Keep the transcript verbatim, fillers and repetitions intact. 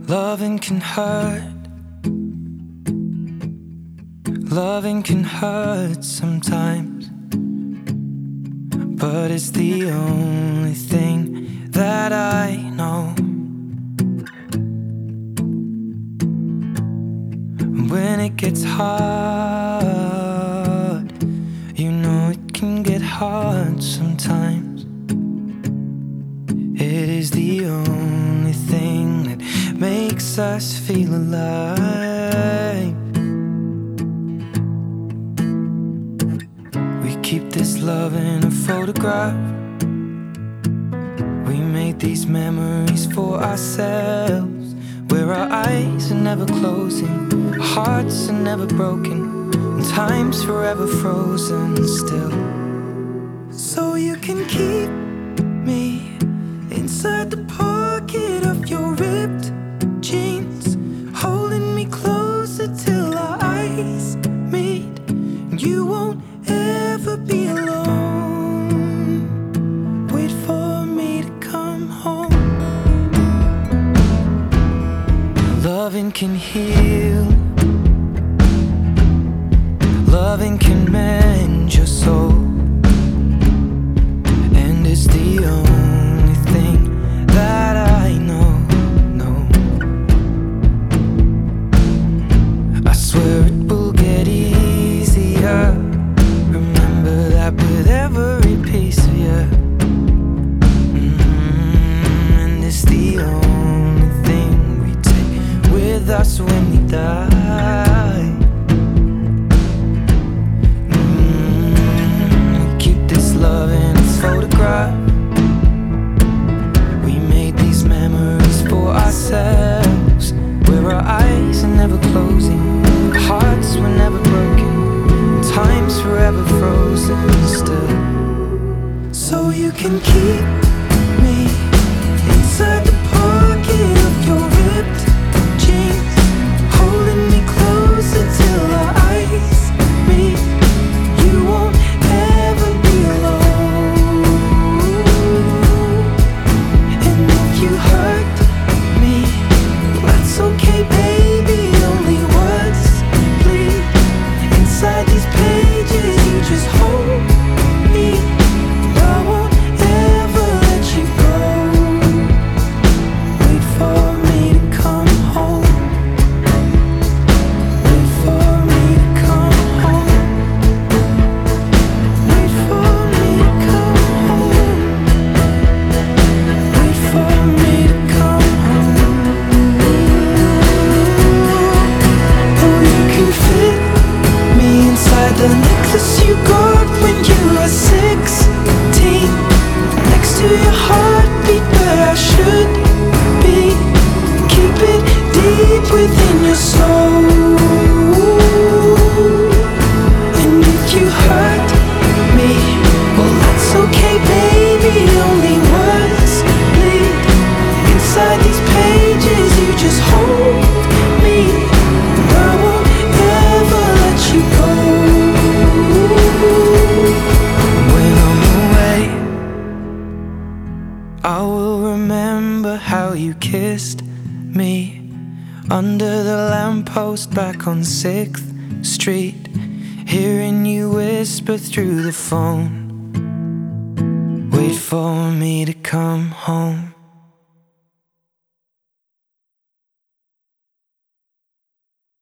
Loving can hurt. Loving can hurt sometimes, but it's the only thing that I know. When it gets hard, you know it can get hard sometimes. It is the only thing that makes us feel alive. We keep this love in a photograph. We made these memories for ourselves, where our eyes are never closing, our hearts are never broken, and time's forever frozen still. So you can keep me inside the pocket of your ripped jeans, holding me closer till our eyes meet. And you won't ever be alone. Wait for me to come home. Loving can heal. Loving can mend your soul. And it's the only thing that I know, no. I swear it will get easier. Remember that with every piece of you. Mm-hmm. And it's the only thing we take with us when we die. Mm-hmm. We keep this love in a photograph. Memories for ourselves, where our eyes are never closing, our hearts were never broken, time's forever frozen still. So you can keep me inside the pocket of your ripped jeans, holding me closer till our eyes meet. You won't ever be alone. You hurt me, that's okay, baby. Only words bleed inside these pages. You just hold me. I won't ever let you go. Wait for me to come home. Wait for me to come home. Wait for me to come home. Wait for me to come home. Oh, you can fit me inside the necklace you got when you were sixteen, next to your heartbeat where I should be. Keep it deep within your soul. And if you hurt me, well, that's okay, baby. Only words bleed inside these pages. You just hold me. I won't ever let you go. When I'm away, I will remember how you kissed me under the lamppost back on sixth street, hearing you whisper through the phone. Wait for me to come home.